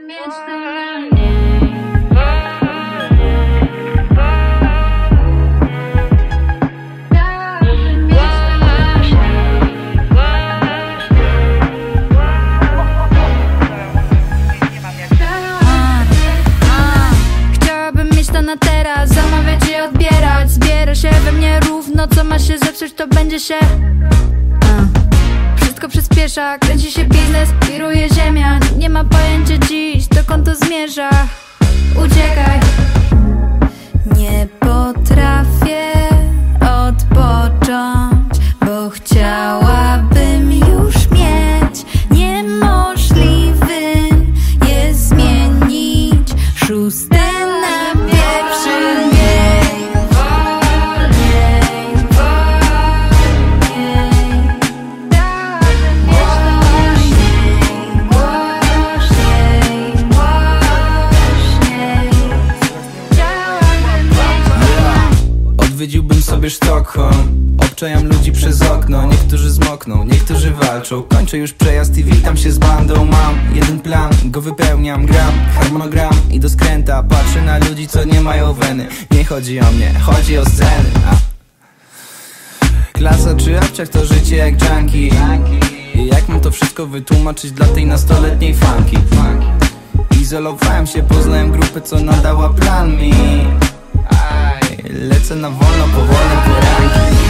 mieć to na mnie. Chciałabym mieć to na teraz, zamawiać i odbierać. Zbiera się we mnie równo, co ma się zepsuć, to będzie się wszystko przyspiesza, kręci się biznes, wiruje ziemia. Nie ma pojęcia dziś, dokąd to zmierza. Uciekaj. Nie potrafię odpocząć, bo chciałabym już mieć. Niemożliwym jest zmienić szóste na pierwszy. Mniej, wolniej, wolniej. Chciałabym mieć to głośniej, głośniej. Chciałabym mieć to. Odwiedziłbym sobie Sztokholm. Obczajam ludzi przez okno. Niektórzy zmokną, niektórzy walczą. Kończę już przejazd i witam się z bandą. Mam jeden plan, go wypełniam. Gram harmonogram i do skręta. Patrzę na ludzi, co nie mają weny. Nie chodzi o mnie, chodzi o sceny. Klasa czy abciach to życie jak junkie. I jak mam to wszystko wytłumaczyć dla tej nastoletniej fanki? Izolowałem się, poznałem grupę, co nadała plan mi. Lecę na wolno, powolne poranki.